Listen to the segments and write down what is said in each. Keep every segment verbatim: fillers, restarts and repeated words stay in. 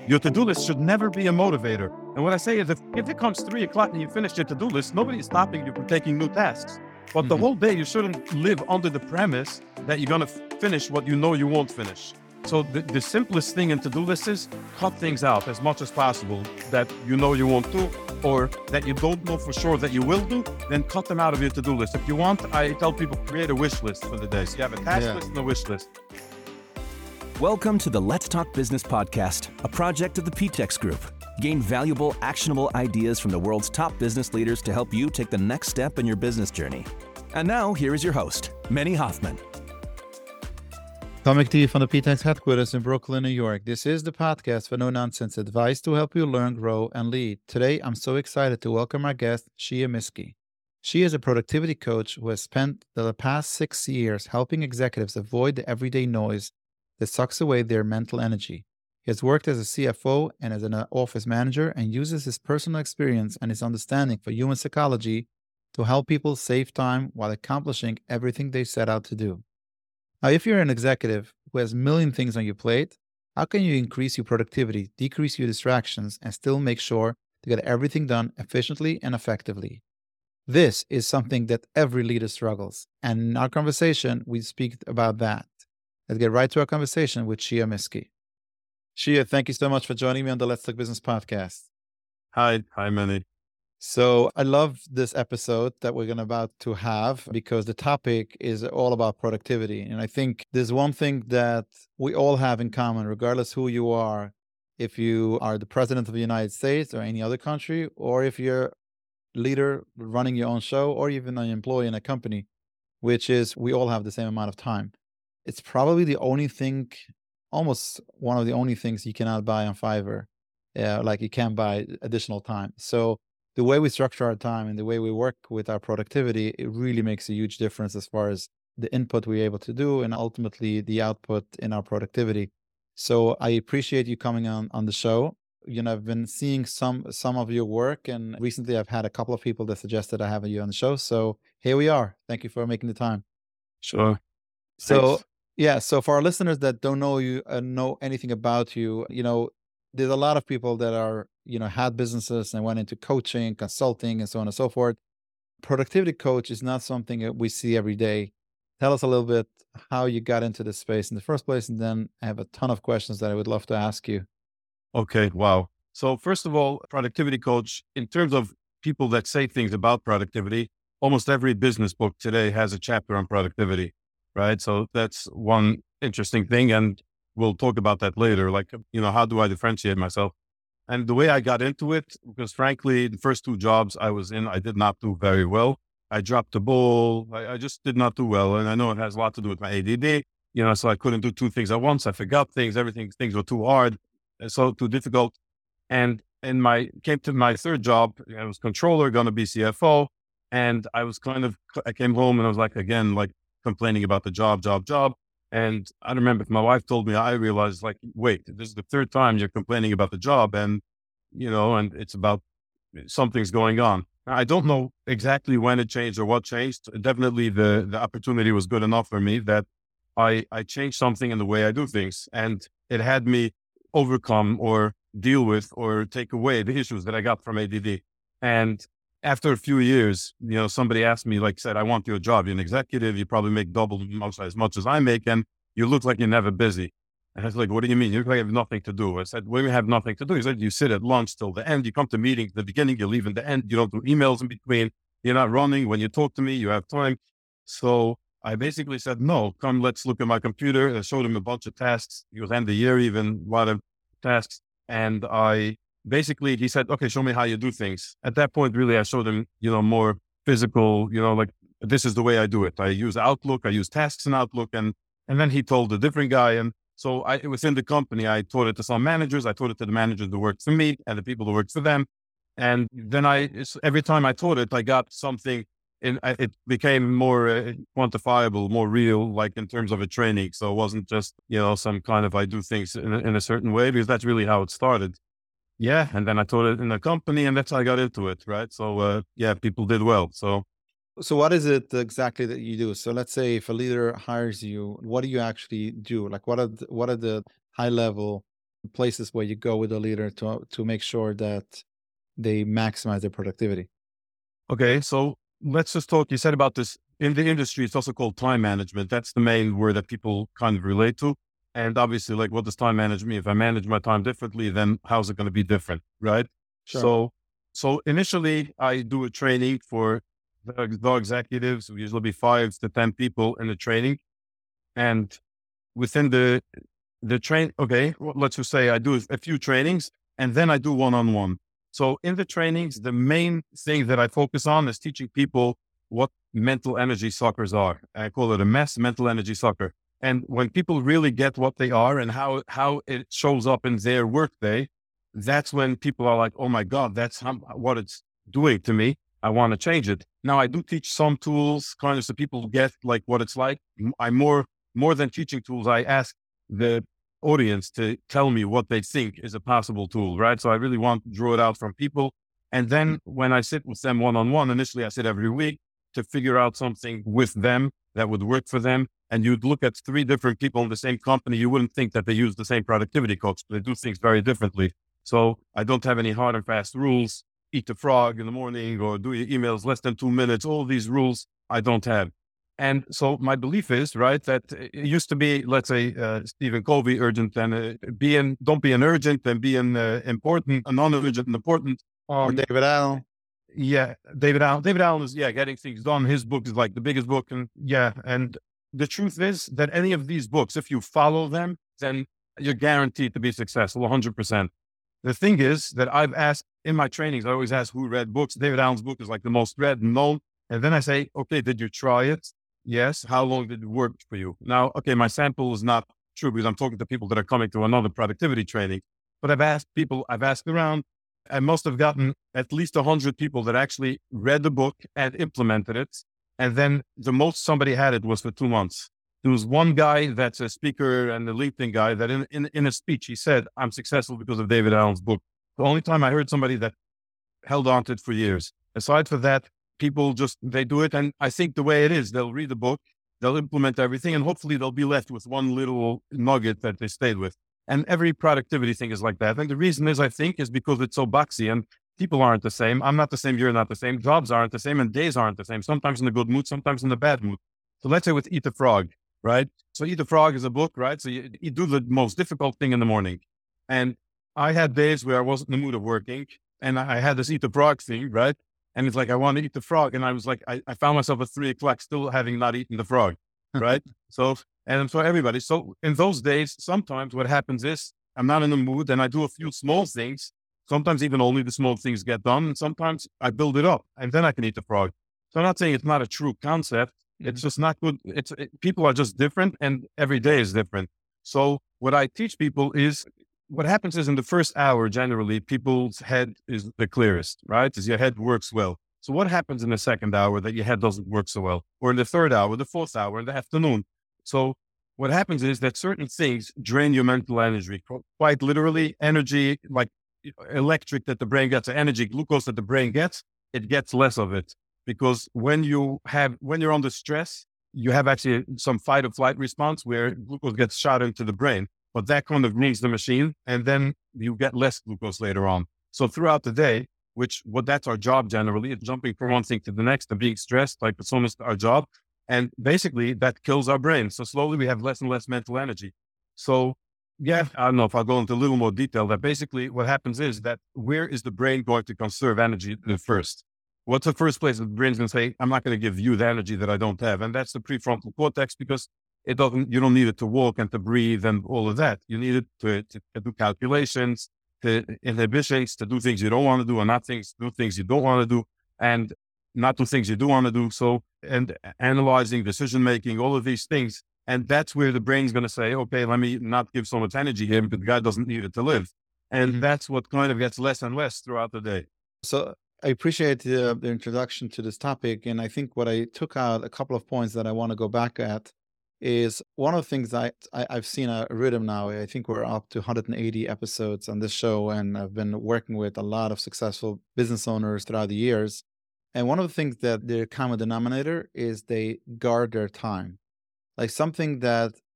Your to-do list should never be a motivator. And what I say is if, if it comes three o'clock and you finish your to-do list, nobody's stopping you from taking new tasks. But the Mhm. whole day, you shouldn't live under the premise that you're going to finish what you know you won't finish. So the, the simplest thing in to-do list is cut things out as much as possible that you know you won't do or that you don't know for sure that you will do, then cut them out of your to-do list. If you want, I tell people create a wish list for the day. So you have a task Yeah. list and a wish list. Welcome to the Let's Talk Business podcast, a project of the P TEX Group. Gain valuable, actionable ideas from the world's top business leaders to help you take the next step in your business journey. And now, here is your host, Manny Hoffman. Coming to you from the P TEX headquarters in Brooklyn, New York. This is the podcast for no-nonsense advice to help you learn, grow, and lead. Today, I'm so excited to welcome our guest, Shia Miski. She is a productivity coach who has spent the past six years helping executives avoid the everyday noise that sucks away their mental energy. He has worked as a C F O and as an office manager and uses his personal experience and his understanding for human psychology to help people save time while accomplishing everything they set out to do. Now, if you're an executive who has a million things on your plate, how can you increase your productivity, decrease your distractions, and still make sure to get everything done efficiently and effectively? This is something that every leader struggles. And in our conversation, we speak about that. Let's get right to our conversation with Shia Miski. Shia, thank you so much for joining me on the Let's Talk Business podcast. Hi, hi, Manny. So I love this episode that we're going to about to have because the topic is all about productivity. And I think there's one thing that we all have in common, regardless who you are, if you are the president of the United States or any other country, or if you're a leader running your own show, or even an employee in a company, which is we all have the same amount of time. It's probably the only thing, almost one of the only things you cannot buy on Fiverr. Yeah, like you can buy additional time. So the way we structure our time and the way we work with our productivity, it really makes a huge difference as far as the input we're able to do and ultimately the output in our productivity. So I appreciate you coming on, on the show. You know, I've been seeing some some of your work, and recently I've had a couple of people that suggested I have you on the show. So here we are. Thank you for making the time. Sure. So Thanks. yeah, so for our listeners that don't know you, uh, know anything about you, you know, there's a lot of people that are, you know, had businesses and went into coaching, consulting, and so on and so forth. Productivity coach is not something that we see every day. Tell us a little bit how you got into this space in the first place, and then I have a ton of questions that I would love to ask you. Okay, wow. So first of all, productivity coach, in terms of people that say things about productivity, almost every business book today has a chapter on productivity, right? So that's one interesting thing. And we'll talk about that later. Like, you know, how do I differentiate myself? And the way I got into it, because frankly, the first two jobs I was in, I did not do very well. I dropped the ball. I, I just did not do well. And I know it has a lot to do with my A D D, you know, so I couldn't do two things at once. I forgot things, everything, things were too hard, and so too difficult. And in my, came to my third job, I was controller, going to be C F O. And I was kind of, I came home and I was like, again, like complaining about the job, job, job. And I remember if my wife told me, I realized like, wait, this is the third time you're complaining about the job, and, you know, and it's about something's going on. I don't know exactly when it changed or what changed. Definitely the, the opportunity was good enough for me that I, I changed something in the way I do things, and it had me overcome or deal with or take away the issues that I got from A D D. And after a few years, you know, somebody asked me, like said, I want your job. You're an executive. You probably make double much, as much as I make, and you look like you're never busy. And I was like, what do you mean? You look like you have nothing to do. I said, when you have nothing to do, he said, you sit at lunch till the end. You come to meetings at the beginning, you leave in the end. You don't do emails in between. You're not running. When you talk to me, you have time. So I basically said, no, come, let's look at my computer. I showed him a bunch of tasks. It was end of the year, even a lot of tasks. And I basically, he said, okay, show me how you do things. At that point, really, I showed him, you know, more physical, you know, like this is the way I do it. I use Outlook, I use tasks in Outlook. And, and then he told a different guy. And so I, within the company, I taught it to some managers. I taught it to the managers that worked for me and the people that worked for them. And then I, every time I taught it, I got something in, it became more uh, quantifiable, more real, like in terms of a training. So it wasn't just, you know, some kind of, I do things in a, in a certain way, because that's really how it started. Yeah. And then I taught it in a company, and that's how I got into it. Right. So, uh, yeah, people did well. So, So what is it exactly that you do? So let's say if a leader hires you, what do you actually do? Like what are the, what are the high level places where you go with a leader to to make sure that they maximize their productivity? Okay, so let's just talk. You said about this in the industry, it's also called time management. That's the main word that people kind of relate to. And obviously, like, what does time manage me? If I manage my time differently, then how's it going to be different? Right. Sure. So, so initially, I do a training for the, the executives. We usually be five to ten people in the training. And within the, the train, okay, well, let's just say I do a few trainings and then I do one-on-one. So in the trainings, the main thing that I focus on is teaching people what mental energy suckers are. I call it a mess, mental energy sucker. And when people really get what they are and how, how it shows up in their workday, that's when people are like, oh my God, that's how, what it's doing to me. I want to change it. Now I do teach some tools kind of so people get like what it's like. I more, more than teaching tools, I ask the audience to tell me what they think is a possible tool, right? So I really want to draw it out from people. And then when I sit with them one-on-one, initially I sit every week to figure out something with them that would work for them. And you'd look at three different people in the same company, you wouldn't think that they use the same productivity coach, but they do things very differently. So I don't have any hard and fast rules. Eat the frog in the morning or do your emails less than two minutes. All these rules I don't have. And so my belief is, right, that it used to be, let's say, uh, Stephen Covey, urgent and uh, being, don't be an urgent and being uh, important, a non-urgent and important. Um, or David Allen. Yeah, David Allen. David Allen is, yeah, getting things done. His book is like the biggest book. And yeah, and the truth is that any of these books, if you follow them, then you're guaranteed to be successful, one hundred percent. The thing is that I've asked in my trainings, I always ask who read books. David Allen's book is like the most read and known. And then I say, okay, did you try it? Yes. How long did it work for you? Now, okay, my sample is not true because I'm talking to people that are coming to another productivity training, but I've asked people, I've asked around, I must have gotten at least a hundred people that actually read the book and implemented it. And then the most somebody had it was for two months. There was one guy that's a speaker and a LinkedIn guy that in, in, in a speech, he said, I'm successful because of David Allen's book. The only time I heard somebody that held on to it for years. Aside from that, people just, they do it. And I think the way it is, they'll read the book, they'll implement everything, and hopefully they'll be left with one little nugget that they stayed with. And every productivity thing is like that. And the reason is, I think, is because it's so boxy and people aren't the same. I'm not the same. You're not the same. Jobs aren't the same and days aren't the same. Sometimes in the good mood, sometimes in the bad mood. So let's say with Eat the Frog, right? So Eat the Frog is a book, right? So you, you do the most difficult thing in the morning. And I had days where I wasn't in the mood of working and I had this Eat the Frog thing, right? And it's like, I want to eat the frog. And I was like, I, I found myself at three o'clock still having not eaten the frog, right? So, and for everybody. So in those days, sometimes what happens is I'm not in the mood and I do a few small things. Sometimes even only the small things get done. And sometimes I build it up and then I can eat the frog. So I'm not saying it's not a true concept. Mm-hmm. It's just not good. It's it, people are just different and every day is different. So what I teach people is, what happens is in the first hour, generally, people's head is the clearest, right? Because your head works well. So what happens in the second hour that your head doesn't work so well? Or in the third hour, the fourth hour, in the afternoon? So what happens is that certain things drain your mental energy. Quite literally, energy, like electric that the brain gets, or energy, glucose that the brain gets, it gets less of it. Because when you have, when you're under stress, you have actually some fight or flight response where glucose gets shot into the brain. But that kind of needs the machine, and then you get less glucose later on. So throughout the day, which what that's our job generally, is jumping from one thing to the next and being stressed, like it's almost our job. And basically that kills our brain. So slowly we have less and less mental energy. So yeah, I don't know if I'll go into a little more detail. That basically what happens is that where is the brain going to conserve energy first? What's the first place the brain's going to say, I'm not going to give you the energy that I don't have? And that's the prefrontal cortex, because it doesn't, you don't need it to walk and to breathe and all of that. You need it to, to, to do calculations, to inhibitions, to do things you don't want to do, and not things, do things you don't want to do, and not do things you do want to do. So, and analyzing, decision-making, all of these things. And that's where the brain's going to say, okay, let me not give so much energy here because the guy doesn't need it to live. And that's what kind of gets less and less throughout the day. So I appreciate the, the introduction to this topic. And I think what I took out, a couple of points that I want to go back at, is one of the things I, I, I've seen a rhythm now. I think we're up to one hundred eighty episodes on this show, and I've been working with a lot of successful business owners throughout the years. And one of the things that their common denominator is they guard their time. Like something that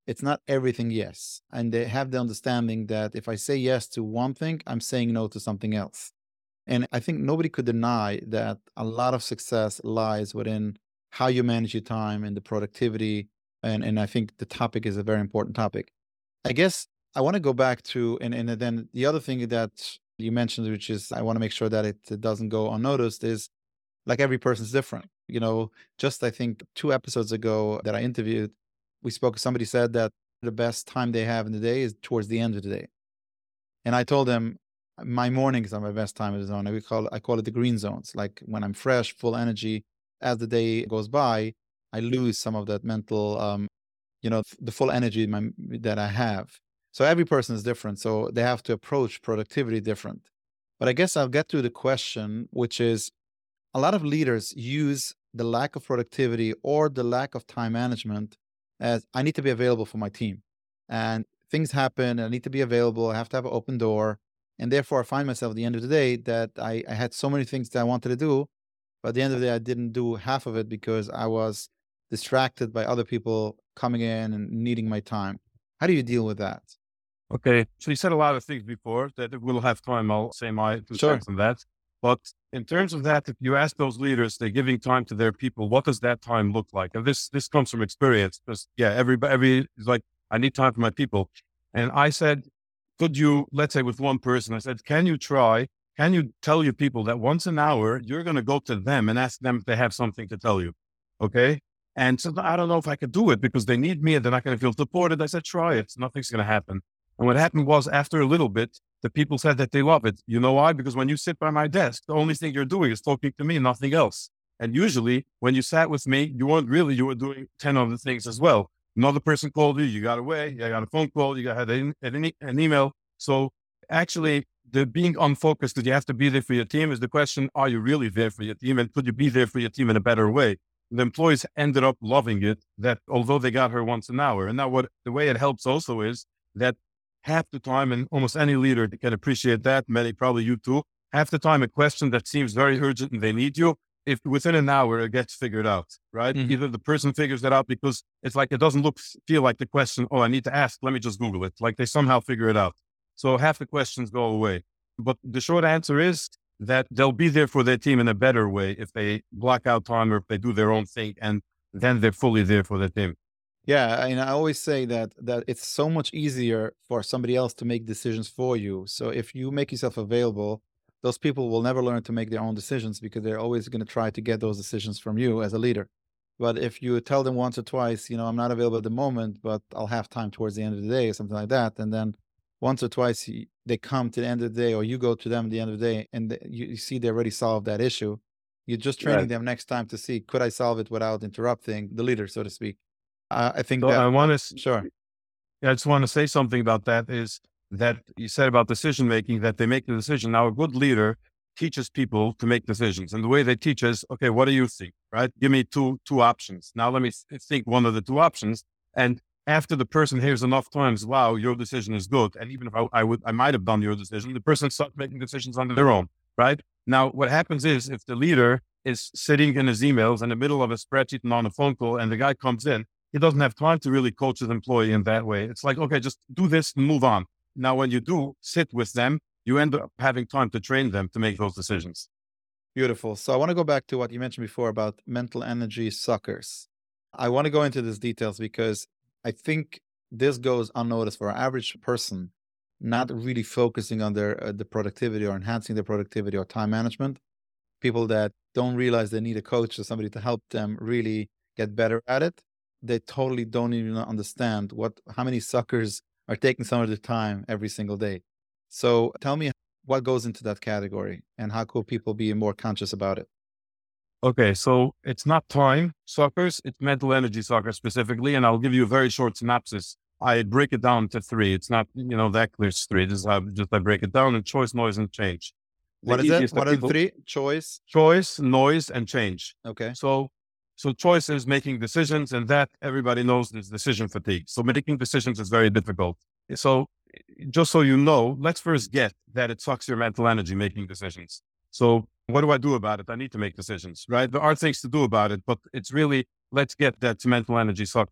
it's not everything yes. And they have the understanding that if I say yes to one thing, I'm saying no to something else. And I think nobody could deny that a lot of success lies within how you manage your time and the productivity. And, and I think the topic is a very important topic. I guess I want to go back to, and, and then the other thing that you mentioned, which is I want to make sure that it, it doesn't go unnoticed, is like every person's different. You know, just I think two episodes ago that I interviewed, we spoke, somebody said that the best time they have in the day is towards the end of the day. And I told them, my mornings are my best time in the zone. I call, I call it the green zones. Like when I'm fresh, full energy, as the day goes by, I lose some of that mental, um, you know, the full energy my, that I have. So every person is different. So they have to approach productivity different. But I guess I'll get to the question, which is a lot of leaders use the lack of productivity or the lack of time management as I need to be available for my team. And things happen, I need to be available, I have to have an open door. And therefore I find myself at the end of the day that I, I had so many things that I wanted to do, but at the end of the day, I didn't do half of it because I was distracted by other people coming in and needing my time. How do you deal with that? Okay. So you said a lot of things before that if we'll have time, I'll say my two Sure. cents on that. But in terms of that, if you ask those leaders, they're giving time to their people, what does that time look like? And this, this comes from experience. Because yeah, everybody, every is like, I need time for my people. And I said, could you, let's say with one person, I said, can you try, can you tell your people that once an hour, you're going to go to them and ask them if they have something to tell you. Okay. And so I don't know if I could do it because they need me and they're not going to feel supported. I said, try it. Nothing's going to happen. And what happened was after a little bit, the people said that they love it. You know why? Because when you sit by my desk, the only thing you're doing is talking to me, nothing else. And usually when you sat with me, you weren't really, you were doing ten other things as well. Another person called you, you got away, you got a phone call, you got had an, an, an email. So actually the being unfocused, that you have to be there for your team is the question, are you really there for your team? And could you be there for your team in a better way? The employees ended up loving it, that although they got her once an hour. And now what the way it helps also is that half the time, and almost any leader can appreciate that, many, probably you too, half the time a question that seems very urgent and they need you, if within an hour it gets figured out, right? Mm-hmm. Either the person figures that out because it's like, it doesn't look, feel like the question, oh, I need to ask, let me just Google it. Like they somehow figure it out. So half the questions go away. But the short answer is that they'll be there for their team in a better way if they block out time or if they do their own thing, and then they're fully there for their team. Yeah, and I always say that that it's so much easier for somebody else to make decisions for you. So if you make yourself available, those people will never learn to make their own decisions because they're always going to try to get those decisions from you as a leader. But if you tell them once or twice, you know, I'm not available at the moment, but I'll have time towards the end of the day or something like that, and then once or twice they come to the end of the day, or you go to them at the end of the day, and you, you see they already solved that issue. You're just training right. them next time to see, could I solve it without interrupting the leader, so to speak. Uh, I think so that I want to sure. Yeah, I just want to say something about that. Is that you said about decision making, that they make the decision. Now, a good leader teaches people to make decisions, and the way they teach is, okay, what do you think? Right? Give me two two options. Now, let me think one of the two options, and after the person hears enough times, wow, your decision is good, and even if I, I would, I might have done your decision, the person starts making decisions on their own. Right? Now, what happens is if the leader is sitting in his emails in the middle of a spreadsheet and on a phone call, and the guy comes in, he doesn't have time to really coach his employee in that way. It's like, okay, just do this and move on. Now, when you do sit with them, you end up having time to train them to make those decisions. Beautiful. So I want to go back to what you mentioned before about mental energy suckers. I want to go into these details because I think this goes unnoticed for an average person, not really focusing on their uh, the productivity or enhancing their productivity or time management. People that don't realize they need a coach or somebody to help them really get better at it. They totally don't even understand what how many suckers are taking some of their time every single day. So tell me what goes into that category and how could people be more conscious about it? Okay, so it's not time suckers, it's mental energy suckers specifically, and I'll give you a very short synopsis. I break it down to three. It's not, you know, that clear three. This is how just I break it down in choice, noise, and change. The what is it? What are the three? Choice? Choice, noise, and change. Okay. So So choice is making decisions, and that everybody knows is decision fatigue. So making decisions is very difficult. So just so you know, let's first get that it sucks your mental energy making decisions. So what do I do about it? I need to make decisions, right? There are things to do about it, but it's really, let's get that mental energy sucker.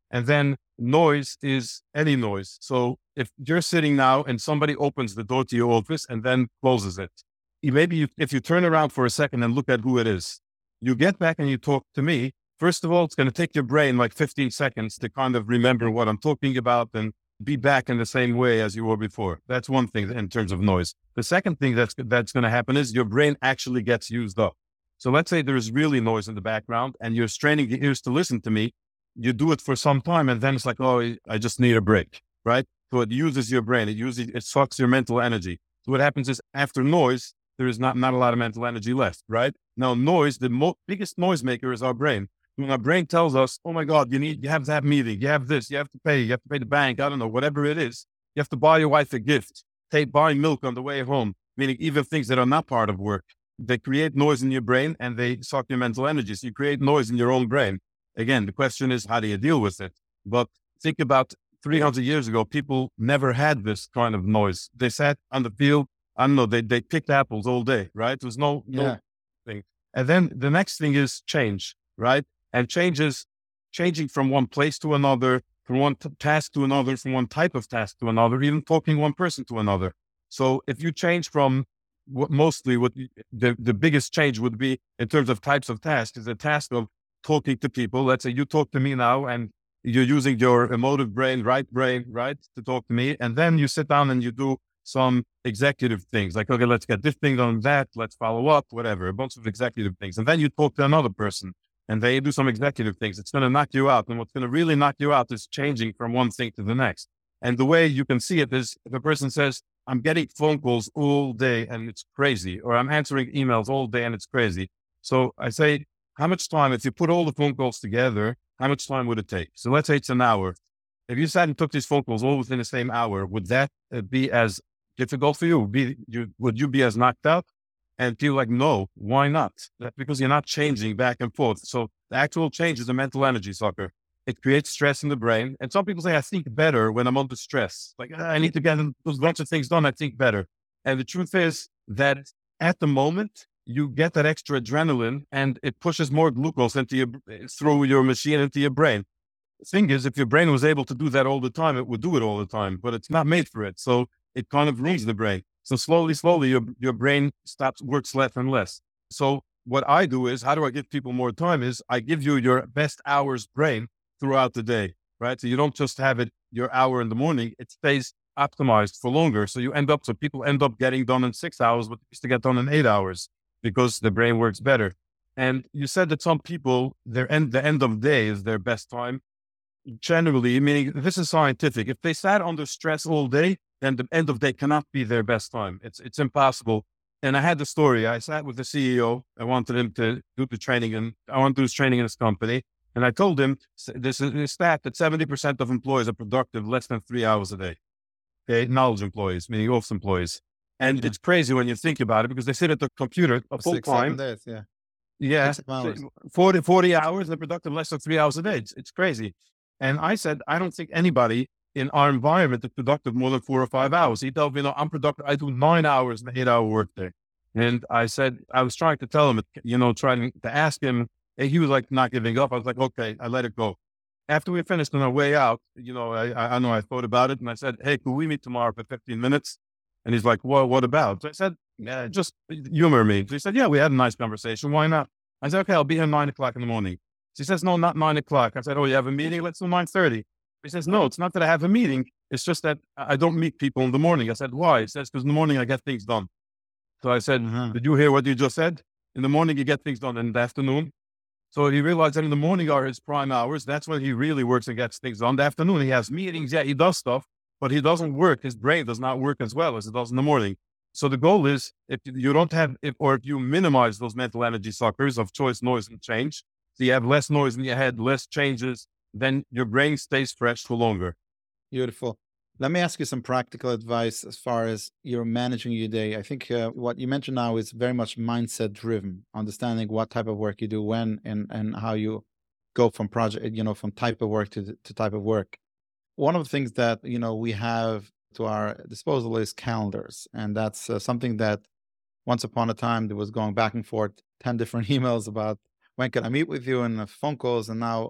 And then noise is any noise. So if you're sitting now and somebody opens the door to your office and then closes it, maybe you, if you turn around for a second and look at who it is, you get back and you talk to me. First of all, it's going to take your brain like fifteen seconds to kind of remember what I'm talking about and be back in the same way as you were before. That's one thing in terms of noise. The second thing that's, that's going to happen is your brain actually gets used up. So let's say there's really noise in the background and you're straining your ears to listen to me. You do it for some time and then it's like, oh, I just need a break, right? So it uses your brain. It uses, it sucks your mental energy. So what happens is after noise, there is not, not a lot of mental energy left, right? Now noise, the mo- biggest noise maker is our brain. When our brain tells us, oh my God, you need, you have that meeting, you have this, you have to pay, you have to pay the bank, I don't know, whatever it is. You have to buy your wife a gift, take, buy milk on the way home, meaning even things that are not part of work. They create noise in your brain and they suck your mental energy. So you create noise in your own brain. Again, the question is, how do you deal with it? But think about three hundred years ago, people never had this kind of noise. They sat on the field, I don't know, they, they picked apples all day, right? There was no, no Yeah. thing. And then the next thing is change, right? And change is changing from one place to another, from one t- task to another, from one type of task to another, even talking one person to another. So if you change from what mostly what you- the, the biggest change would be in terms of types of tasks is a task of talking to people. Let's say you talk to me now and you're using your emotive brain, right brain, right, to talk to me. And then you sit down and you do some executive things like, okay, let's get this thing on that. Let's follow up, whatever, a bunch of executive things. And then you talk to another person and they do some executive things. It's going to knock you out. And what's going to really knock you out is changing from one thing to the next. And the way you can see it is if a person says, I'm getting phone calls all day and it's crazy, or I'm answering emails all day and it's crazy. So I say, how much time, if you put all the phone calls together, how much time would it take? So let's say it's an hour. If you sat and took these phone calls all within the same hour, would that uh, be as difficult for you? Would, be, you? would you be as knocked out? And feel like, no, why not? That's because you're not changing back and forth. So the actual change is a mental energy sucker. It creates stress in the brain. And some people say, I think better when I'm under stress. Like, I need to get those bunch of things done. I think better. And the truth is that at the moment, you get that extra adrenaline and it pushes more glucose into your, through your machine into your brain. The thing is, if your brain was able to do that all the time, it would do it all the time, but it's not made for it. So it kind of ruins the brain. So slowly, slowly, your, your brain stops, works less and less. So what I do is, how do I give people more time is I give you your best hour's brain throughout the day, right? So you don't just have it your hour in the morning, it stays optimized for longer. So you end up, so people end up getting done in six hours, but used to get done in eight hours because the brain works better. And you said that some people, their end, the end of day is their best time. Generally, meaning this is scientific. If they sat under stress all day, then the end of day cannot be their best time. It's it's impossible. And I had the story. I sat with the C E O. I wanted him to do the training, and I want to do this training in his company. And I told him this is a stat that seventy percent of employees are productive less than three hours a day. Okay, knowledge employees, meaning office employees. And yeah. It's crazy when you think about it because they sit at the computer a full Six, time. seven days, yeah. Yeah, Six hours. forty, forty hours, they're productive less than three hours a day. It's, it's crazy. And I said, I don't think anybody in our environment is productive more than four or five hours. He told me, no, I'm productive. I do nine hours in an eight hour workday. And I said, I was trying to tell him, you know, trying to ask him, and he was like not giving up. I was like, okay, I let it go. After we finished on our way out, you know, I, I know I thought about it and I said, hey, could we meet tomorrow for fifteen minutes? And he's like, well, what about? So I said, yeah, just humor me. So he said, yeah, we had a nice conversation. Why not? I said, okay, I'll be here nine o'clock in the morning. She says, no, not nine o'clock. I said, oh, you have a meeting? Let's do nine thirty. He says, no, it's not that I have a meeting. It's just that I don't meet people in the morning. I said, why? He says, because in the morning I get things done. So I said, mm-hmm. Did you hear what you just said? In the morning, you get things done in the afternoon. So he realized that in the morning are his prime hours. That's when he really works and gets things done. In the afternoon, he has meetings. Yeah, he does stuff, but he doesn't work. His brain does not work as well as it does in the morning. So the goal is if you don't have, if, or if you minimize those mental energy suckers of choice, noise, and change, so you have less noise in your head, less changes, then your brain stays fresh for longer. Beautiful. Let me ask you some practical advice as far as you're managing your day. I think uh, what you mentioned now is very much mindset driven, understanding what type of work you do when and, and how you go from project, you know, from type of work to, to type of work. One of the things that, you know, we have to our disposal is calendars. And that's uh, something that once upon a time there was going back and forth, ten different emails about when can I meet with you and uh, phone calls. And now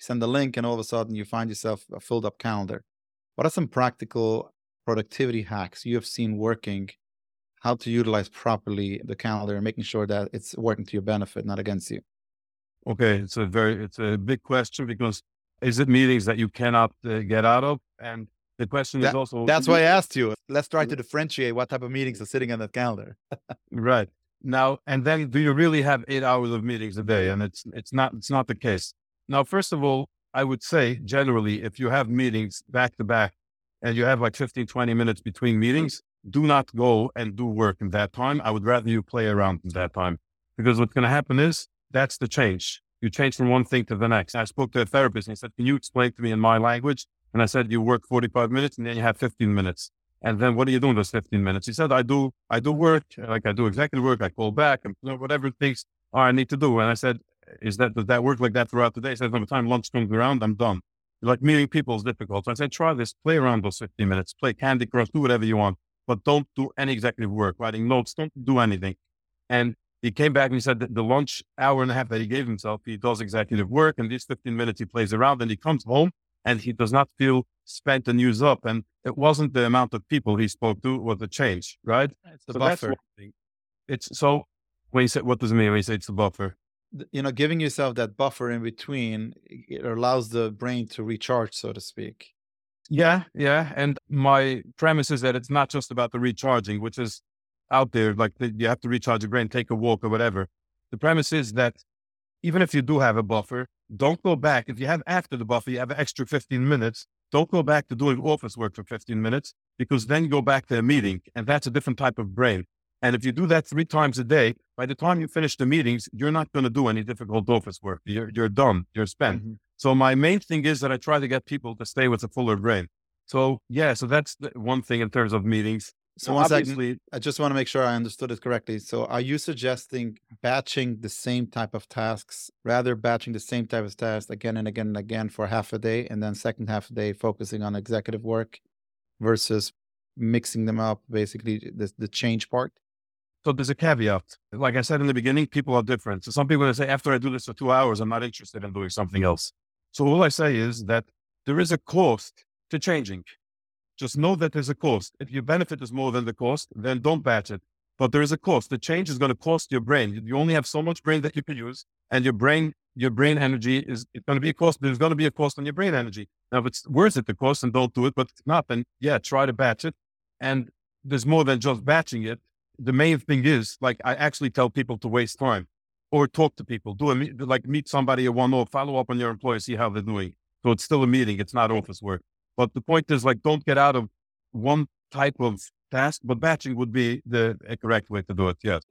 send the link, and all of a sudden you find yourself a filled up calendar. What are some practical productivity hacks you have seen working, how to utilize properly the calendar and making sure that it's working to your benefit, not against you? Okay, it's a very, it's a big question because is it meetings that you cannot uh, get out of? And the question That- is also... That's why I asked you. Let's try to differentiate what type of meetings are sitting on that calendar. Right. Now, and then do you really have eight hours of meetings a day? And it's, it's not, it's not the case. Now, first of all, I would say generally, if you have meetings back to back and you have like fifteen, twenty minutes between meetings, do not go and do work in that time. I would rather you play around in that time, because what's going to happen is that's the change. You change from one thing to the next. I spoke to a therapist and he said, can you explain to me in my language? And I said, you work forty-five minutes and then you have fifteen minutes. And then what do you do in those fifteen minutes? He said, I do, I do work, like I do executive work. I call back and you know, whatever things are I need to do. And I said, is that, does that work like that throughout the day? He said, by the time lunch comes around, I'm done. Like meeting people is difficult. So I said, try this, play around those fifteen minutes, play Candy Crush, do whatever you want, but don't do any executive work, writing notes, don't do anything. And he came back and he said that the lunch hour and a half that he gave himself, he does executive work, and these fifteen minutes he plays around, and he comes home and he does not feel spent and used up. And it wasn't the amount of people he spoke to, it was the change, right? It's the So that's buffer. one thing. It's so when you say, what does it mean when you say it's a buffer? Th- You know, giving yourself that buffer in between, it allows the brain to recharge, so to speak. Yeah, yeah. And my premise is that it's not just about the recharging, which is out there, like the, you have to recharge your brain, take a walk or whatever. The premise is that even if you do have a buffer, don't go back. If you have after the buffer, you have an extra fifteen minutes, don't go back to doing office work for fifteen minutes, because then you go back to a meeting, and that's a different type of brain. And if you do that three times a day, by the time you finish the meetings, you're not going to do any difficult office work. You're, you're done. You're spent. Mhm. So my main thing is that I try to get people to stay with a fuller brain. So yeah, so that's the one thing in terms of meetings. So one second, obviously, I just want to make sure I understood it correctly. So are you suggesting batching the same type of tasks, rather batching the same type of tasks again and again and again for half a day, and then second half a day focusing on executive work versus mixing them up, basically the, the change part? so there's a caveat. Like I said in the beginning, people are different. So some people will say, after I do this for two hours, I'm not interested in doing something else. So all I say is that there is a cost to changing. Just know that there's a cost. If your benefit is more than the cost, then don't batch it. But there is a cost. The change is going to cost your brain. You only have so much brain that you can use, and your brain, your brain energy is it's going to be a cost. There's going to be a cost on your brain energy. Now, if it's worth it, the cost, then don't do it. But if it's not, then yeah, try to batch it. And there's more than just batching it. The main thing is, like, I actually tell people to waste time or talk to people. Do a meet, like meet somebody at one or follow up on your employees, see how they're doing. So it's still a meeting. It's not office work. But the point is, like, don't get out of one type of task, but batching would be the a correct way to do it. Yes.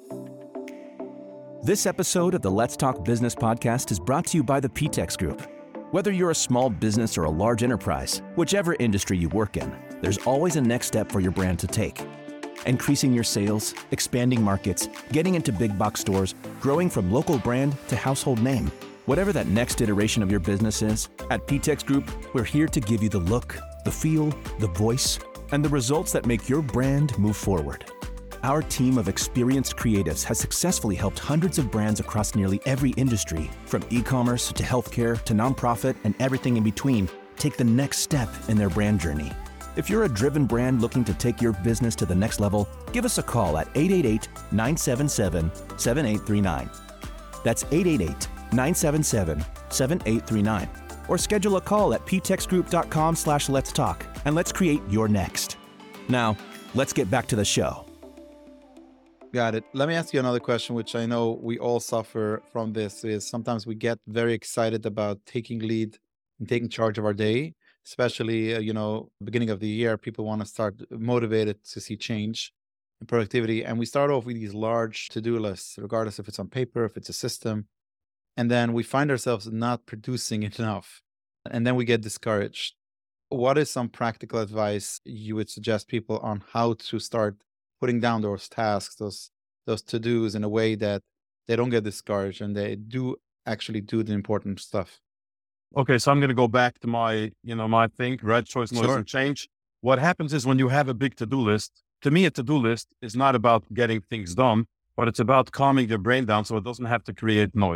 This episode of the Let's Talk Business podcast is brought to you by the P TEX Group. Whether you're a small business or a large enterprise, whichever industry you work in, there's always a next step for your brand to take. Increasing your sales, expanding markets, getting into big box stores, growing from local brand to household name. Whatever that next iteration of your business is, at P TEX Group, we're here to give you the look, the feel, the voice, and the results that make your brand move forward. Our team of experienced creatives has successfully helped hundreds of brands across nearly every industry, from e-commerce to healthcare to nonprofit and everything in between, take the next step in their brand journey. If you're a driven brand looking to take your business to the next level, give us a call at eight eight eight, nine seven seven, seven eight three nine. That's eight eight eight, nine seven seven, seven eight three nine. Or schedule a call at p tex group dot com slash let's talk, and let's create your next. Now, let's get back to the show. Got it. Let me ask you another question, which I know we all suffer from this, is sometimes we get very excited about taking lead and taking charge of our day, especially, uh, you know, beginning of the year, people want to start motivated to see change and productivity. And we start off with these large to-do lists, regardless if it's on paper, if it's a system. And then we find ourselves not producing enough. And then we get discouraged. What is some practical advice you would suggest people on how to start putting down those tasks, those those to-dos in a way that they don't get discouraged and they do actually do the important stuff? Okay, so I'm going to go back to my, you know, my thing, right? Choice, noise, Sure. and change. What happens is when you have a big to-do list, to me, a to-do list is not about getting things done, but it's about calming your brain down so it doesn't have to create noise.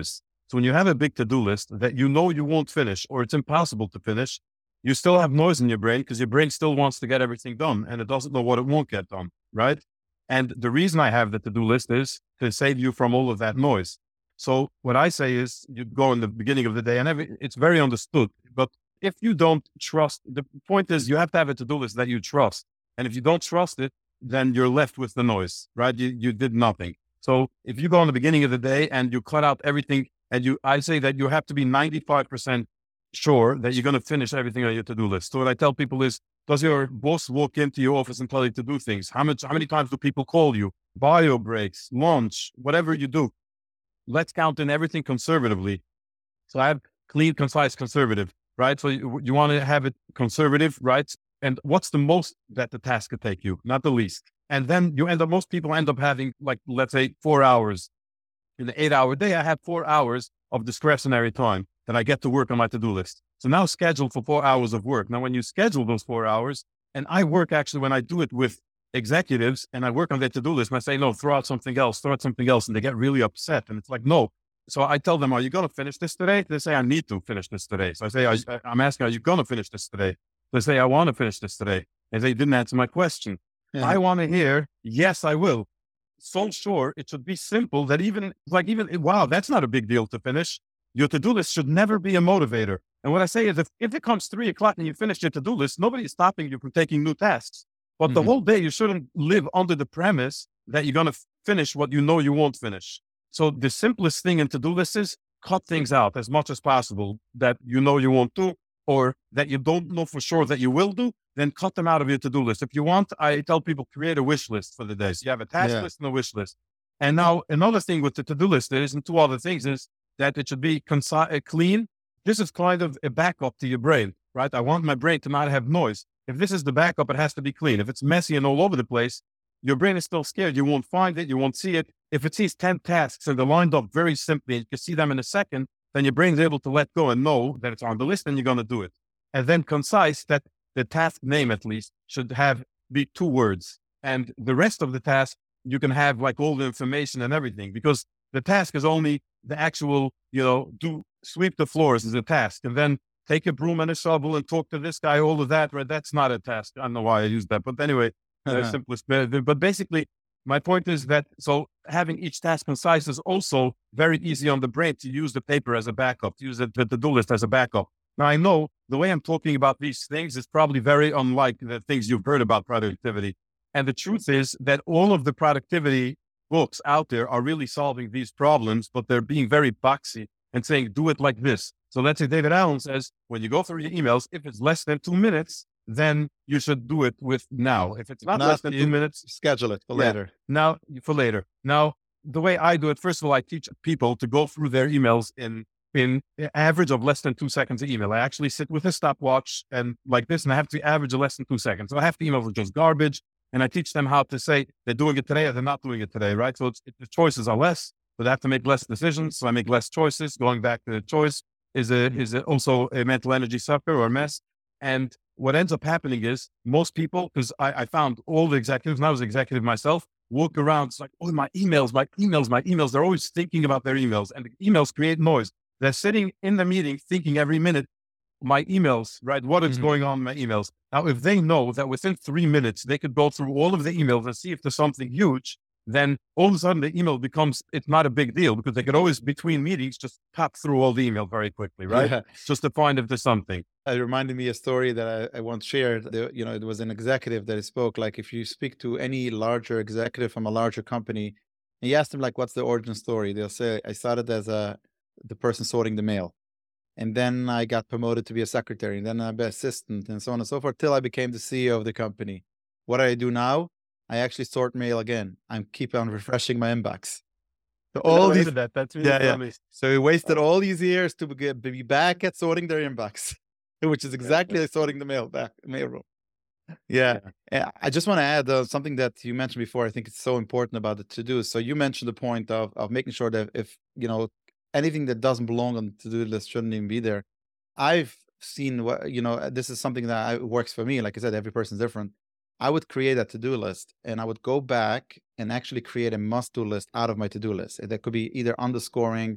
So when you have a big to-do list that you know you won't finish or it's impossible to finish, you still have noise in your brain because your brain still wants to get everything done and it doesn't know what it won't get done, right? And the reason I have the to-do list is to save you from all of that noise. So what I say is you go in the beginning of the day and every, it's very understood. But if you don't trust, the point is you have to have a to-do list that you trust. And if you don't trust it, then you're left with the noise, right? You, you did nothing. So if you go in the beginning of the day and you cut out everything and you, I say that you have to be ninety-five percent sure that you're going to finish everything on your to-do list. So what I tell people is, does your boss walk into your office and tell you to do things? How much, how many times do people call you? Bio breaks, lunch, whatever you do. Let's count in everything conservatively. So I have clean, concise, conservative, right? So you, you want to have it conservative, right? And what's the most that the task could take you? Not the least. And then you end up, most people end up having like, let's say four hours. In the eight hour day, I have four hours of discretionary time that I get to work on my to-do list. So now schedule for four hours of work. Now, when you schedule those four hours, and I work actually when I do it with executives and I work on their to-do list and I say, no, throw out something else, throw out something else. And they get really upset. And it's like, no. So I tell them, are you going to finish this today? They say, I need to finish this today. So I say, are, I'm asking, are you going to finish this today? They say, I want to finish this today. And they didn't answer my question. Yeah. I want to hear, yes, I will. So sure, it should be simple that even like, even, wow, that's not a big deal to finish. Your to-do list should never be a motivator. And what I say is if, if it comes three o'clock and you finish your to-do list, nobody is stopping you from taking new tasks. But mm-hmm. the whole day, you shouldn't live under the premise that you're going to f- finish what you know you won't finish. So the simplest thing in to-do lists is cut things out as much as possible that you know you won't do or that you don't know for sure that you will do, then cut them out of your to-do list. If you want, I tell people create a wish list for the day. So you have a task yeah. list and a wish list. And now another thing with the to-do list is, and two other things is that it should be conci- clean. This is kind of a backup to your brain, right? I want my brain to not have noise. If this is the backup, it has to be clean. If it's messy and all over the place, your brain is still scared. You won't find it. You won't see it. If it sees ten tasks and they're lined up very simply, and you can see them in a second, then your brain's able to let go and know that it's on the list and you're going to do it. And then concise, that the task name at least should have be two words. And the rest of the task, you can have like all the information and everything, because the task is only the actual, you know, do sweep the floors is a task. And then take a broom and a shovel and talk to this guy, all of that, right? That's not a task. I don't know why I used that, but anyway, uh-huh. the simplest. But basically, my point is that, so having each task concise is also very easy on the brain to use the paper as a backup, to use the, the to-do list as a backup. Now, I know the way I'm talking about these things is probably very unlike the things you've heard about productivity. And the truth is that all of the productivity books out there are really solving these problems, but they're being very boxy and saying, do it like this. So let's say David Allen says, when you go through your emails, if it's less than two minutes, then you should do it with now. If it's not, not less than two minutes, schedule it for yeah, later. Now, for later. Now, the way I do it, first of all, I teach people to go through their emails in in average of less than two seconds of email. I actually sit with a stopwatch and like this, and I have to average of less than two seconds. So I have to email with just garbage, and I teach them how to say they're doing it today or they're not doing it today, right? So it's, it, the choices are less, but I have to make less decisions. So I make less choices. Going back to the choice is a, is a, also a mental energy sucker or a mess. And what ends up happening is most people, because I, I found all the executives, and I was an executive myself, walk around, it's like, oh, my emails, my emails, my emails. They're always thinking about their emails, and the emails create noise. They're sitting in the meeting thinking every minute, my emails, right? What is mm-hmm. going on in my emails? Now, if they know that within three minutes, they could go through all of the emails and see if there's something huge, then all of a sudden the email becomes, it's not a big deal, because they could always, between meetings, just pop through all the email very quickly, right? Yeah. Just to find if there's something. It reminded me a story that I, I once shared. The, you know, it was an executive that spoke, like if you speak to any larger executive from a larger company, and you ask them like, what's the origin story? They'll say, I started as a, the person sorting the mail. And then I got promoted to be a secretary, and then I'm an assistant, and so on and so forth, till I became the C E O of the company. What do I do now? I actually sort mail again. I keep on refreshing my inbox. So all these, that. That's really yeah, funny. yeah. So he wasted all these years to be, be back at sorting their inbox, which is exactly like sorting the mail back, mail room. Yeah. yeah. I just want to add uh, something that you mentioned before. I think it's so important about the to-do. So you mentioned the point of, of making sure that if, you know, anything that doesn't belong on the to-do list shouldn't even be there. I've seen what, you know, this is something that I, works for me. Like I said, every person's different. I would create a to-do list, and I would go back and actually create a must-do list out of my to-do list. That could be either underscoring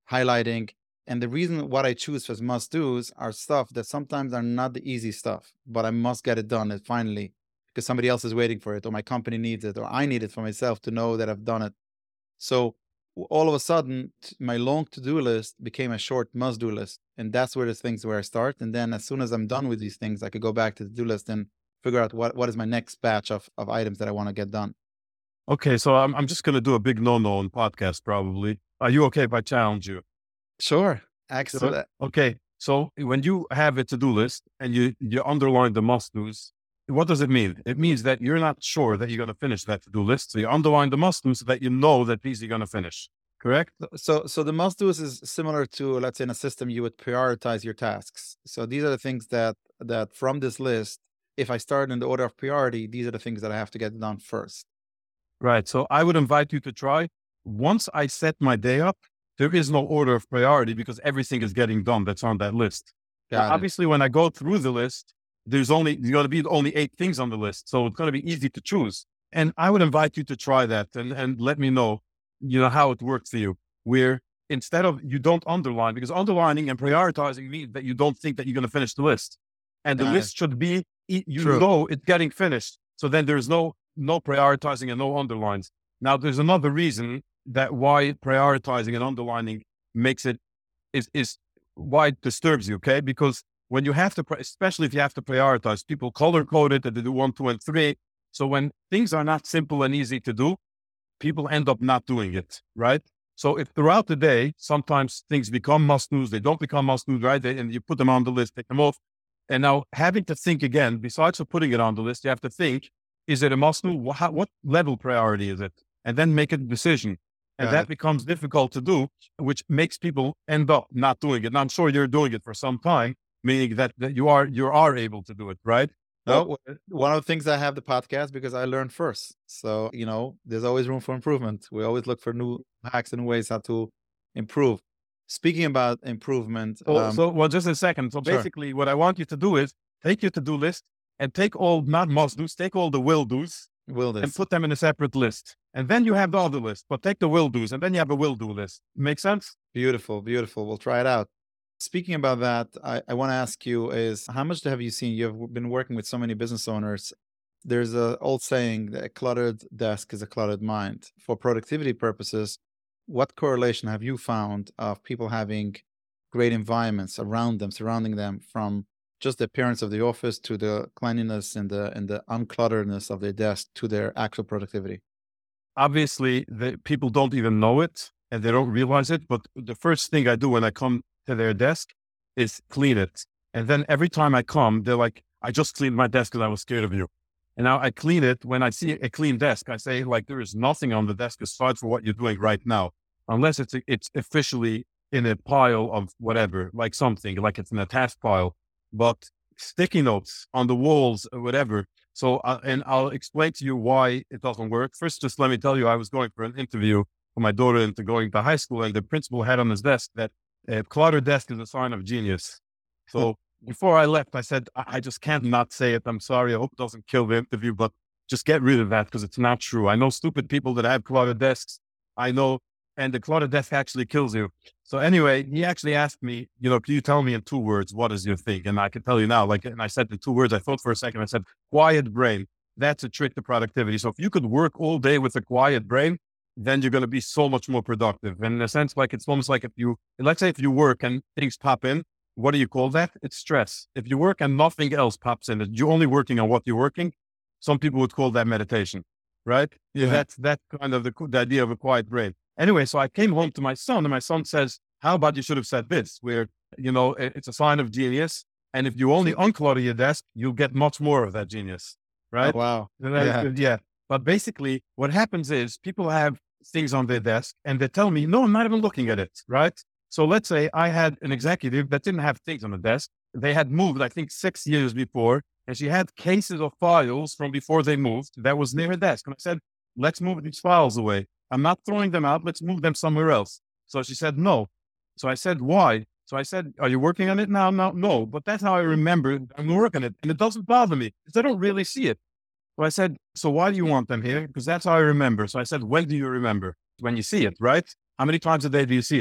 highlighting. And the reason what I choose as must do's are stuff that sometimes are not the easy stuff, but I must get it done it finally because somebody else is waiting for it, or my company needs it, or I need it for myself to know that I've done it. So all of a sudden, my long to-do list became a short must-do list. And that's where the things where I start. And then as soon as I'm done with these things, I could go back to the to-do list and figure out what, what is my next batch of, of items that I want to get done. Okay, so I'm I'm just going to do a big no-no on podcast probably. Are you okay if I challenge you? Sure. Excellent. Okay, so when you have a to-do list and you, you underline the must-dos, what does it mean? It means that you're not sure that you're going to finish that to-do list. So you underline the must-dos so that you know that these are going to finish. Correct? So, so the must-dos is similar to, let's say, in a system, you would prioritize your tasks. So these are the things that that from this list, if I start in the order of priority, these are the things that I have to get done first. Right. So I would invite you to try. Once I set my day up, there is no order of priority because everything is getting done that's on that list. Now, obviously, when I go through the list, there's only going to be only eight things on the list. So it's going to be easy to choose. And I would invite you to try that and, and let me know, you know, how it works for you, where instead of you don't underline, because underlining and prioritizing means that you don't think that you're going to finish the list. And the Got list should be, you True. know, it's getting finished. So then there's no, no prioritizing and no underlines. Now, there's another reason that why prioritizing and underlining makes it, is, is why it disturbs you, okay? Because when you have to, especially if you have to prioritize, people color code it and they do one, two, and three. So when things are not simple and easy to do, people end up not doing it, right? So if throughout the day, sometimes things become must-dos, they don't become must-dos, right? They, and you put them on the list, take them off. And now having to think again, besides for putting it on the list, you have to think, is it a must-do? What, what level priority is it? And then make a decision. And Got that it. becomes difficult to do, which makes people end up not doing it. And I'm sure you're doing it for some time, meaning that, that you are you are able to do it, right? No, one of the things I have the podcast because I learned first. So, you know, there's always room for improvement. We always look for new hacks and ways how to improve. Speaking about improvement. So, um, so well, just a second. So Sure. basically what I want you to do is take your to-do list and take all, not must-dos, take all the will-dos will and this. put them in a separate list. And then you have the other list, but take the will-dos and then you have a will-do list. Make sense? Beautiful, beautiful. We'll try it out. Speaking about that, I, I want to ask you is how much have you seen? You've been working with so many business owners. There's a old saying that a cluttered desk is a cluttered mind. For productivity purposes, what correlation have you found of people having great environments around them, surrounding them, from just the appearance of the office to the cleanliness and the and the unclutteredness of their desk to their actual productivity? Obviously, the people don't even know it and they don't realize it. But the first thing I do when I come to their desk is clean it. And then every time I come, they're like, I just cleaned my desk because I was scared of you. And now I clean it. When I see a clean desk, I say, like, there is nothing on the desk aside for what you're doing right now, unless it's it's officially in a pile of whatever, like something, like it's in a task pile. But sticky notes on the walls or whatever. So, uh, and I'll explain to you why it doesn't work. First, just let me tell you, I was going for an interview for my daughter into going to high school, and the principal had on his desk that a cluttered desk is a sign of genius. So before I left, I said, I, I just can't not say it. I'm sorry. I hope it doesn't kill the interview, but just get rid of that because it's not true. I know stupid people that have cluttered desks. I know, and the cluttered desk actually kills you. So anyway, he actually asked me, you know, can you tell me in two words, what is your thing? And I can tell you now, like, and I said the two words, I thought for a second, I said, quiet brain. That's a trick to productivity. So if you could work all day with a quiet brain, then you're going to be so much more productive. And in a sense, like, it's almost like if you, let's say if you work and things pop in, what do you call that? It's stress. If you work and nothing else pops in, you're only working on what you're working. Some people would call that meditation, right? Yeah. That's, that's kind of the, the idea of a quiet brain. Anyway, so I came home to my son and my son says, how about you should have said this, where, you know, it, it's a sign of genius. And if you only unclutter your desk, you'll get much more of that genius, right? Oh, wow. Yeah. yeah. But basically what happens is people have things on their desk and they tell me, no, I'm not even looking at it, right? So let's say I had an executive that didn't have things on the desk. They had moved, I think, six years before, and she had cases of files from before they moved that was near her desk. And I said, let's move these files away. I'm not throwing them out. Let's move them somewhere else. So she said, no. So I said, why? So I said, are you working on it now? No, no. But that's how I remember I'm working on it. And it doesn't bother me because I don't really see it. So I said, so why do you want them here? Because that's how I remember. So I said, when do you remember? When you see it, right? How many times a day do you see it?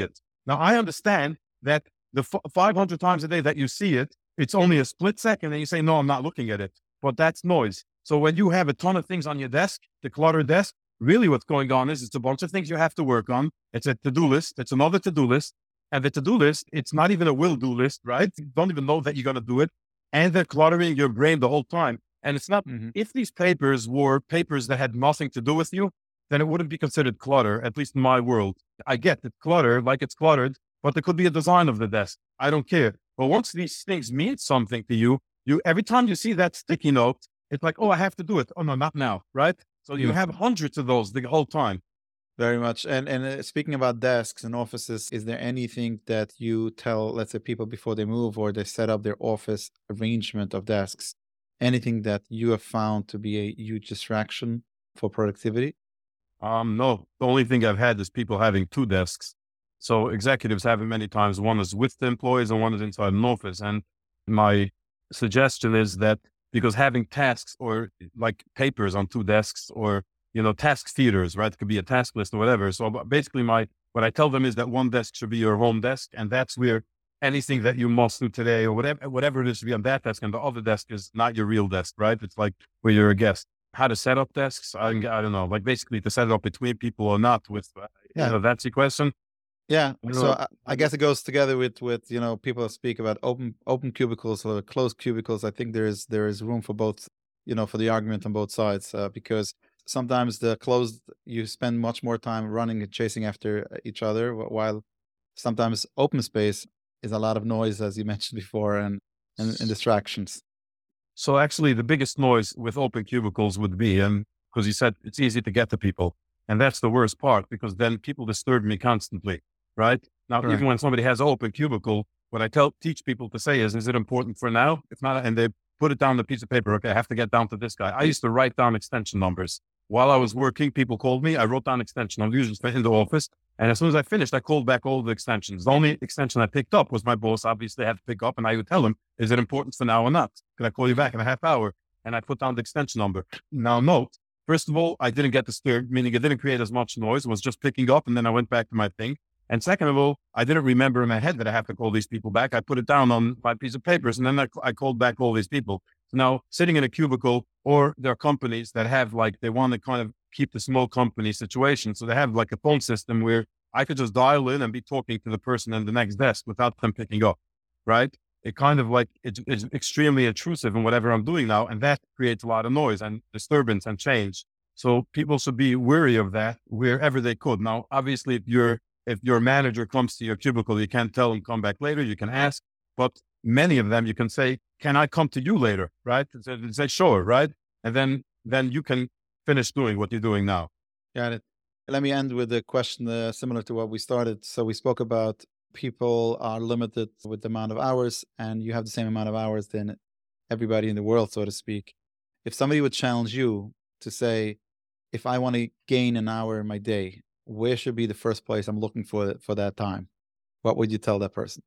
Now, I understand that the f- five hundred times a day that you see it, it's only a split second and you say, no, I'm not looking at it. But that's noise. So when you have a ton of things on your desk, the cluttered desk, really what's going on is it's a bunch of things you have to work on. It's a to-do list. It's another to-do list. And the to-do list, it's not even a will-do list, right? You don't even know that you're going to do it. And they're cluttering your brain the whole time. And it's not, mm-hmm. if these papers were papers that had nothing to do with you, then it wouldn't be considered clutter, at least in my world. I get that clutter, like it's cluttered, but there could be a design of the desk. I don't care. But once these things mean something to you, you every time you see that sticky note, it's like, oh, I have to do it. Oh, no, not now, right? So you have hundreds of those the whole time. Very much. And and uh, speaking about desks and offices, is there anything that you tell, let's say, people before they move or they set up their office arrangement of desks, anything that you have found to be a huge distraction for productivity? Um, no, the only thing I've had is people having two desks. So executives have it many times. One is with the employees and one is inside an office. And my suggestion is that because having tasks or like papers on two desks or, you know, task theaters, right? It could be a task list or whatever. So basically my, what I tell them is that one desk should be your home desk. And that's where anything that you must do today or whatever, whatever it is should be on that desk. And the other desk is not your real desk, right? It's like where you're a guest. How to set up desks? I, I don't know, like basically to set it up between people or not with, uh, yeah. you know, that's the question. Yeah. So I, I guess it goes together with, with, you know, people speak about open, open cubicles or closed cubicles. I think there is, there is room for both, you know, for the argument on both sides, uh, because sometimes the closed, you spend much more time running and chasing after each other, while sometimes open space is a lot of noise, as you mentioned before, and, and, and distractions. So actually the biggest noise with open cubicles would be, and because you said it's easy to get to people, and that's the worst part because then people disturb me constantly, right? Now, right. Even when somebody has an open cubicle, what I tell, teach people to say is, is it important for now? If not, and they put it down on a piece of paper. Okay, I have to get down to this guy. I used to write down extension numbers. While I was working, people called me. I wrote down extension numbers, usually in the office. And as soon as I finished, I called back all the extensions. The only extension I picked up was my boss obviously had to pick up, and I would tell him, is it important for now or not? Can I call you back in a half hour? And I put down the extension number. Now note, first of all, I didn't get disturbed, meaning it didn't create as much noise. It was just picking up, and then I went back to my thing. And second of all, I didn't remember in my head that I have to call these people back. I put it down on my piece of papers, and then I, I called back all these people. So now, sitting in a cubicle, or there are companies that have like, they want to kind of keep the small company situation. So they have like a phone system where I could just dial in and be talking to the person in the next desk without them picking up, right? It kind of like, it, it's extremely intrusive in whatever I'm doing now. And that creates a lot of noise and disturbance and change. So people should be wary of that wherever they could. Now, obviously, if you're, if your manager comes to your cubicle, you can't tell them come back later. You can ask, but many of them you can say, can I come to you later? Right? So they say, sure. Right. And then, then you can finish doing what you're doing now. Got it. Let me end with a question uh, similar to what we started. So we spoke about people are limited with the amount of hours, and you have the same amount of hours than everybody in the world, so to speak. If somebody would challenge you to say, if I want to gain an hour in my day, where should be the first place I'm looking for for that time? What would you tell that person?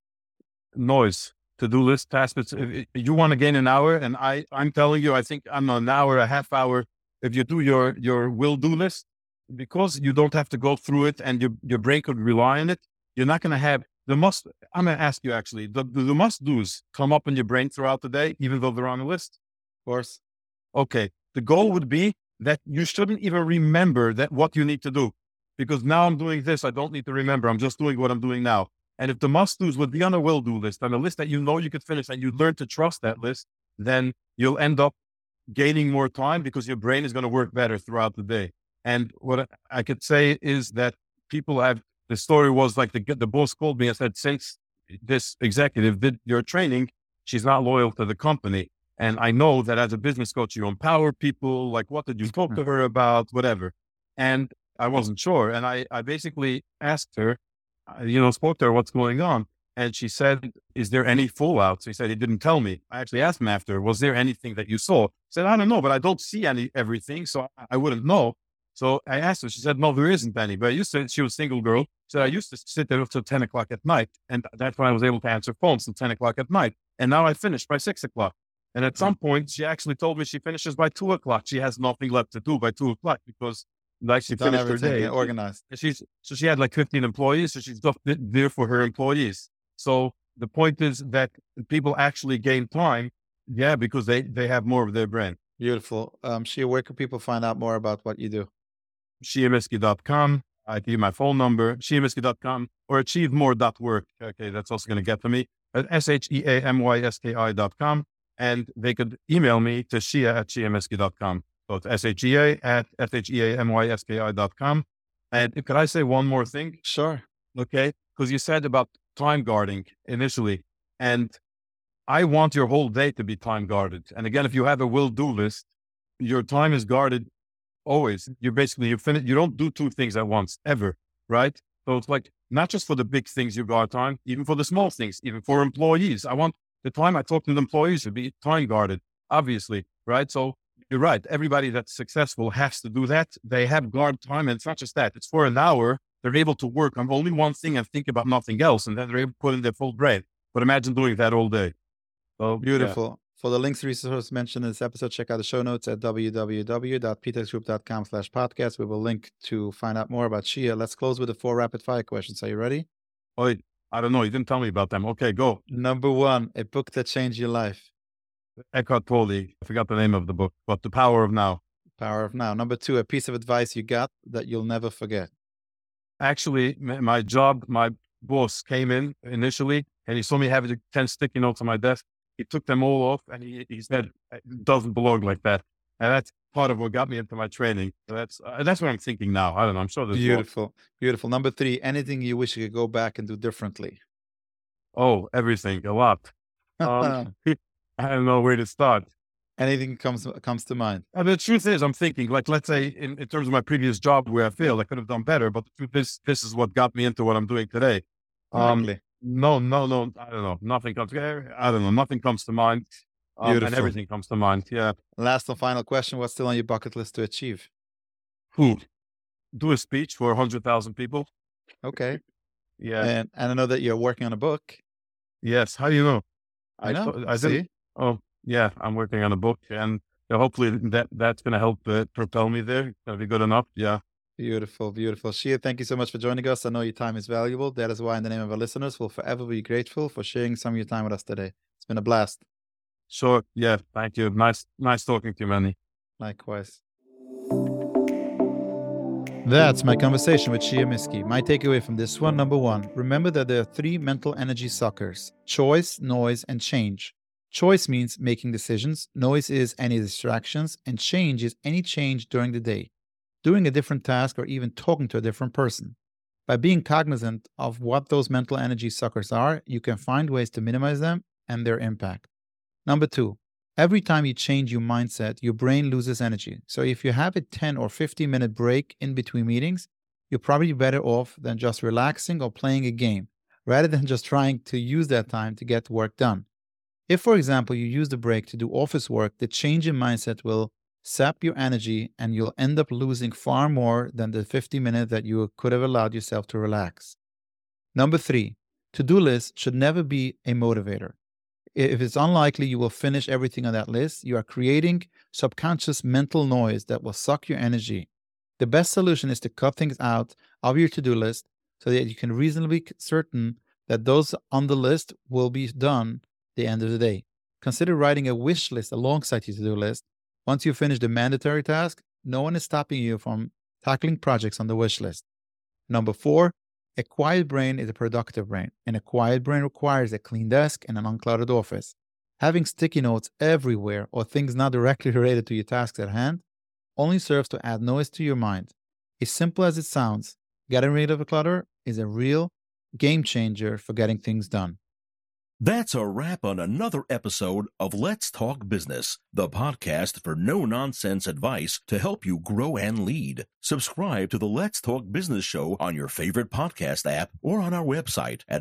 Noise, to-do list, tasks. If you want to gain an hour, and I, I'm telling you, I think I'm an hour, a half hour. If you do your, your will-do list, because you don't have to go through it and your, your brain could rely on it, you're not going to have the must. I'm going to ask you actually, the, the, the must-dos come up in your brain throughout the day, even though they're on the list? Of course. Okay. The goal would be that you shouldn't even remember that what you need to do, because now I'm doing this. I don't need to remember. I'm just doing what I'm doing now. And if the must-dos would be on a will-do list, on a list that you know you could finish, and you learn to trust that list, then you'll end up gaining more time because your brain is going to work better throughout the day. And what I could say is that people have, the story was like the, the boss called me and said, since this executive did your training, she's not loyal to the company. And I know that as a business coach, you empower people. Like, what did you talk to her about? Whatever. And I wasn't sure. And I, I basically asked her, you know, spoke to her, what's going on? And she said, is there any fallout? So he said, he didn't tell me. I actually asked him after, was there anything that you saw? He said, I don't know, but I don't see any, everything. So I, I wouldn't know. So I asked her, she said, no, there isn't any. But I used to, she was a single girl. So I used to sit there until ten o'clock at night. And that's when I was able to answer phones till ten o'clock at night. And now I finished by six o'clock. And at some point, she actually told me she finishes by two o'clock. She has nothing left to do by two o'clock because like she Done finished her everything day. and organized. And she's so she had like fifteen employees, so she's just there for her employees. So the point is that people actually gain time, yeah, because they they have more of their brain. Beautiful. Um, Shia, where can people find out more about what you do? shia miski dot com. I give you my phone number, shia miski dot com or achieve more dot work. Okay, that's also going to get to me at S H E A M Y S K I dot com. And they could email me to shia at shia miski dot com. So it's S H E A at S H E A M Y S K I dot com. And could I say one more thing? Sure. Okay. Because you said about time guarding initially. And I want your whole day to be time guarded. And again, if you have a will-do list, your time is guarded always. You basically, you finish, you don't do two things at once, ever. Right? So it's like, not just for the big things you guard time, even for the small things, even for employees. I want the time I talk to the employees to be time guarded, obviously. Right? So you're right. Everybody that's successful has to do that. They have guard time. And it's not just that. It's for an hour. They're able to work on only one thing and think about nothing else. And then they're able to put in their full brain. But imagine doing that all day. So beautiful. Yeah. For the links to resources mentioned in this episode, check out the show notes at w w w dot p tex group dot com slash podcast. We will link to find out more about Shia. Let's close with the four rapid fire questions. Are you ready? Oh, I don't know. You didn't tell me about them. Okay, go. Number one, a book that changed your life. Eckhart Tolle. I forgot the name of the book, but The Power of Now. Power of Now. Number two, a piece of advice you got that you'll never forget. Actually, my job, my boss came in initially and he saw me having ten sticky notes on my desk. He took them all off and he, he said, it doesn't belong like that. And that's part of what got me into my training. So that's uh, that's what I'm thinking now. I don't know. I'm sure there's beautiful, more. Beautiful. Number three, anything you wish you could go back and do differently. Oh, everything, a lot. Um, I don't know where to start. Anything comes comes to mind. And the truth is, I'm thinking, like, let's say in, in terms of my previous job where I failed, I could have done better. But the truth is, this is what got me into what I'm doing today. Um, exactly. No, no, no. I don't know. Nothing comes. I don't know. Nothing comes to mind. Um, and everything comes to mind. Yeah. Last and final question: what's still on your bucket list to achieve? Who? Do a speech for a hundred thousand people. Okay. Yeah. And and I know that you're working on a book. Yes. How do you know? I know. I, I see. Oh, yeah. I'm working on a book, and you know, hopefully that that's going to help uh, propel me there. It's going to be good enough. Yeah. Beautiful, beautiful. Shia, thank you so much for joining us. I know your time is valuable. That is why, in the name of our listeners, we'll forever be grateful for sharing some of your time with us today. It's been a blast. Sure. Yeah. Thank you. Nice, nice talking to you, Manny. Likewise. That's my conversation with Shia Miski. My takeaway from this one, number one, remember that there are three mental energy suckers: choice, noise, and change. Choice means making decisions. Noise is any distractions. And change is any change during the day, doing a different task, or even talking to a different person. By being cognizant of what those mental energy suckers are, you can find ways to minimize them and their impact. Number two, every time you change your mindset, your brain loses energy. So if you have a ten or fifteen minute break in between meetings, you're probably better off than just relaxing or playing a game, rather than just trying to use that time to get work done. If, for example, you use the break to do office work, the change in mindset will sap your energy and you'll end up losing far more than the fifty minutes that you could have allowed yourself to relax. Number three, to-do lists should never be a motivator. If it's unlikely you will finish everything on that list, you are creating subconscious mental noise that will suck your energy. The best solution is to cut things out of your to-do list so that you can reasonably be certain that those on the list will be done at the end of the day. Consider writing a wish list alongside your to-do list. Once you finish the mandatory task, no one is stopping you from tackling projects on the wish list. Number four, a quiet brain is a productive brain, and a quiet brain requires a clean desk and an uncluttered office. Having sticky notes everywhere or things not directly related to your tasks at hand only serves to add noise to your mind. As simple as it sounds, getting rid of the clutter is a real game changer for getting things done. That's a wrap on another episode of Let's Talk Business, the podcast for no-nonsense advice to help you grow and lead. Subscribe to the Let's Talk Business show on your favorite podcast app or on our website at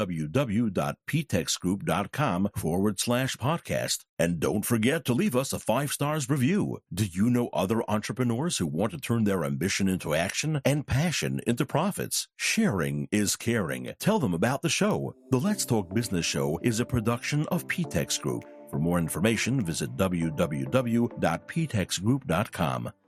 www.ptexgroup.com forward slash podcast. And don't forget to leave us a five stars review. Do you know other entrepreneurs who want to turn their ambition into action and passion into profits? Sharing is caring. Tell them about the show. The Let's Talk Business show is a production of P TEX Group. For more information, visit w w w dot p tex group dot com.